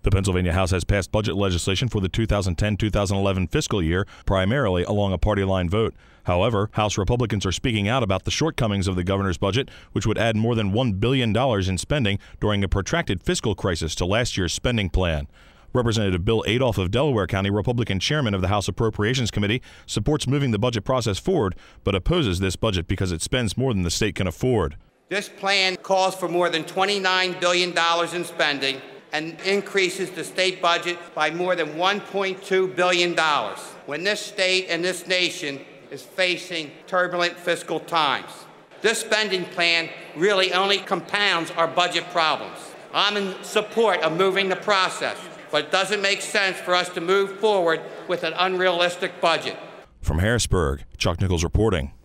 The Pennsylvania House has passed budget legislation for the 2010-2011 fiscal year, primarily along a party line vote. However, House Republicans are speaking out about the shortcomings of the governor's budget, which would add more than $1 billion in spending during a protracted fiscal crisis to last year's spending plan. Representative Bill Adolph of Delaware County, Republican chairman of the House Appropriations Committee, supports moving the budget process forward, but opposes this budget because it spends more than the state can afford. This plan calls for more than $29 billion in spending and increases the state budget by more than $1.2 billion when this state and this nation is facing turbulent fiscal times. This spending plan really only compounds our budget problems. I'm in support of moving the process, but it doesn't make sense for us to move forward with an unrealistic budget. From Harrisburg, Chuck Nichols reporting.